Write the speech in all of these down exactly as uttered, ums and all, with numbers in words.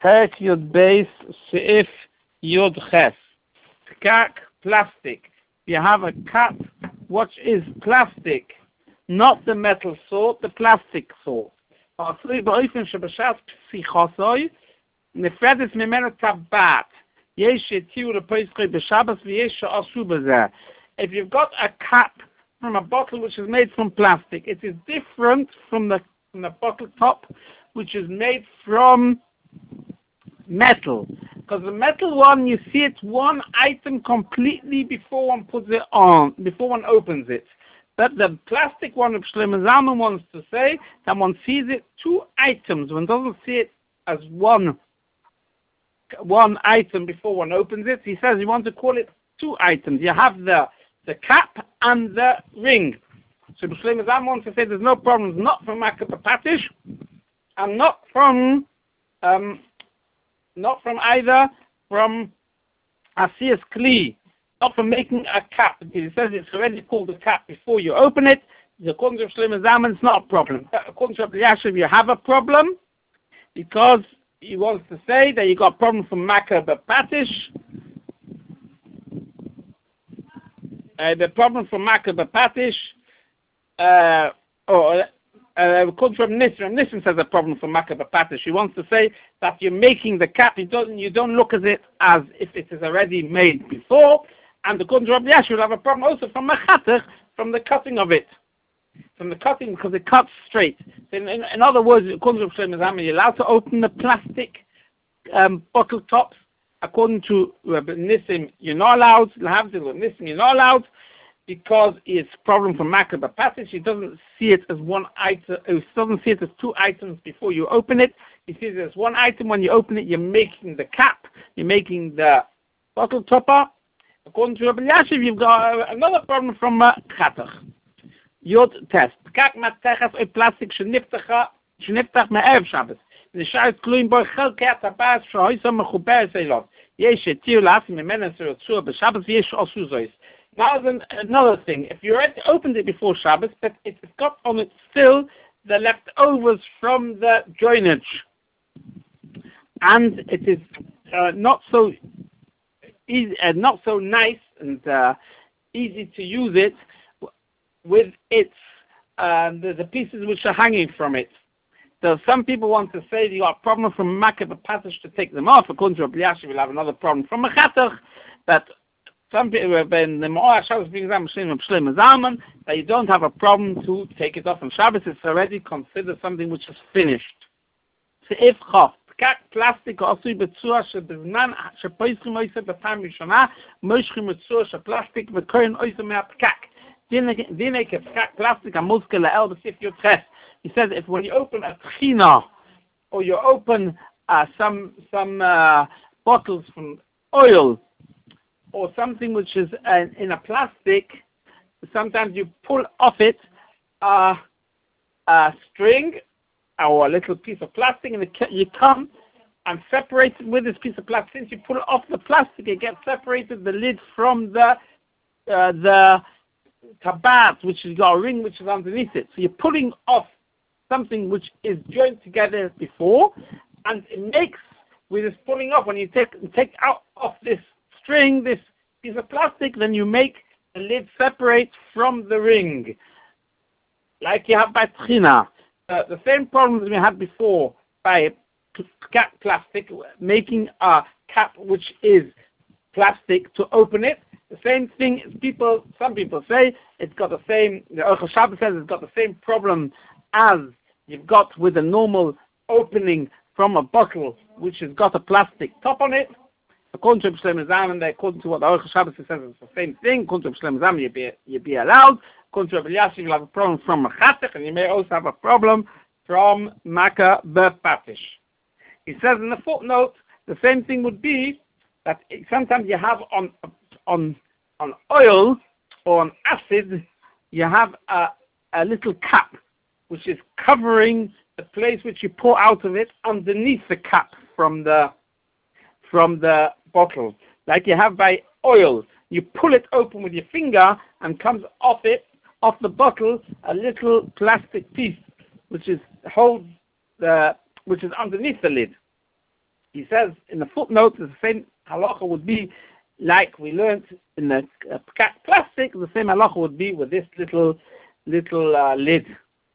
Perk Yud Beis Seif Yud Ches. Kak plastic. You have a cap which is plastic, not the metal sort, the plastic sort. נפרדת ממנו טבעת. יש שיתירו לפסחי בשבת ויש שעשו בזה. If you've got a cap from a bottle which is made from plastic, it is different from the, from the bottle top which is made from metal. Because the metal one, you see it's one item completely before one puts it on, before one opens it. But the plastic one, if Shlomo Zalman wants to say, that one sees it two items. One doesn't see it as one one item before one opens it. He says you want to call it two items. You have the the cap and the ring. So Shlomo Zalman wants to say there's no problems, not from Makah B'Patish, and not from um, not from either from Asiyas Kli. Not from making a cap. He says it's already called a cap before you open it. According to Shlomo Zalman, it's not a problem. According to Rabbi Yashiv, you have a problem because he wants to say that you got a problem from Makah B'Patish. Uh, the problem from Makah B'Patish, uh, or uh, according to Rabbi Nissim, Nissim says a problem from Makah B'Patish. He wants to say that you're making the cap. You don't, you don't look at it as if it is already made before. And according to Rabbi Yashiv, you'll have a problem also from Machatach, from the cutting of it. From the cutting, because it cuts straight. So in, in, in other words, according to Shlomo Zalman, you're allowed to open the plastic um, bottle tops. According to Rabbi Nissim, you're not allowed. L'havdil Rabbi Nissim, you're not allowed, because it's a problem from Makah B'Patish. He doesn't see it as one item. He doesn't see it as two items before you open it. He sees it as one item. When you open it, you're making the cap. You're making the bottle topper. According to Rabbi Yashiv, you've got uh, another problem from Chatach. Uh, Yod test. Kak matechas oy plastic sheniftacha sheniftach me'ev Shabbos. Nishayt kluim boy chelkei hatabas shehoysa mechuberes elot. Yesh etir la'asim mimena serotzua b'Shabbos yesh osu zois. Now then, another thing. If you already opened it before Shabbos, but it's got on it still the leftovers from the joinage, and it is uh, not so easy, uh, not so nice and uh, easy to use it with its uh, the, the pieces which are hanging from it. So some people want to say you got a problem from Makah B'Patish to take them off. According to Rabbi Yashiv, we'll have another problem from Machatach, that some people, when the Ma'or Shabbos brings down Shlomo Zalman, that you don't have a problem to take it off on Shabbos. It's already considered something which is finished. Seif Chof. פקק פלסטיק עשוי בצורה שבזמן שפויסחים עושה בפעם ראשונה, מושכים בצורה של פלסטיק וקוראים עושה מהפקק. דיני כפקק פלסטיק המוזכר לאל בסעיף י"ח. He says if when you open a tchina, or you open uh, some some uh, bottles from oil, or something which is uh, in a plastic, sometimes you pull off it uh, a string or a little piece of plastic, and you come and separate it with this piece of plastic. Since you pull it off the plastic, it gets separated, the lid from the uh, the tabat, which has got a ring which is underneath it. So you're pulling off something which is joined together before, and it makes, with this pulling off, when you take take out of this string, this piece of plastic, then you make the lid separate from the ring, like you have by tchina. Uh, the same problems we had before by cap plastic, making a cap which is plastic to open it. The same thing, people, some people say it's got the same, the Orchel Shabbos says it's got the same problem as you've got with a normal opening from a bottle which has got a plastic top on it. According to Shlomo Zalman, according to what the Orchel Shabbos says, it's the same thing. According to Shlomo Zalman, you'd be, you'd be allowed. According to Rabbi Yashiv, you'll have a problem from Machatach, and you may also have a problem from Makah B'Patish. He says in the footnote, the same thing would be that sometimes you have on on on oil or on acid, you have a, a little cap which is covering the place which you pour out of it underneath the cap from the from the bottle, like you have by oil. You pull it open with your finger, and comes off it, off the bottle, a little plastic piece which is holds the which is underneath the lid. He says in the footnote, the same halacha would be like we learned in the uh, plastic, the same halacha would be with this little little uh, lid.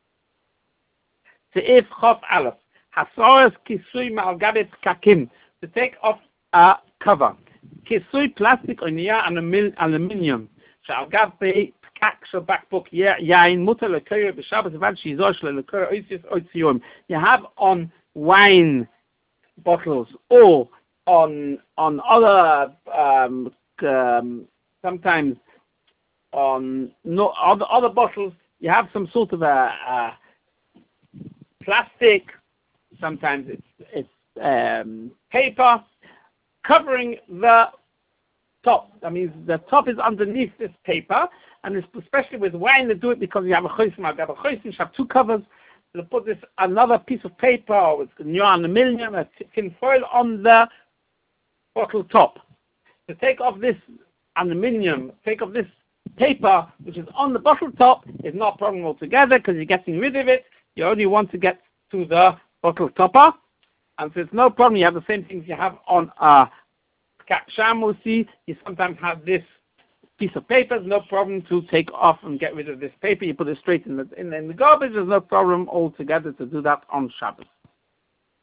Seif Chof Aleph. Hasoras kisui ma'al gabe pkakim. To take off a cover. Kisui plastic or niya aluminium. Sha'al gabe pkak shel bakbuk yain mutar lekoyer b'Shabbos avad shizor shel lekoyer oisius oitsiyom. You have on wine bottles or on on other um, um, sometimes on no other other bottles you have some sort of a, a plastic, sometimes it's it's um, paper covering the top. That means the top is underneath this paper, and it's especially with wine they do it because you have a chosim, you have a chosim, you have two covers. They put this another piece of paper with new aluminium, a tin foil on the bottle top. To take off this aluminium, take off this paper which is on the bottle top is not a problem altogether because you're getting rid of it. You only want to get to the bottle topper, and so it's no problem. You have the same things you have on a shamusi. You sometimes have this piece of paper. There's no problem to take off and get rid of this paper. You put it straight in the in, in the garbage. There's no problem altogether to do that on Shabbos.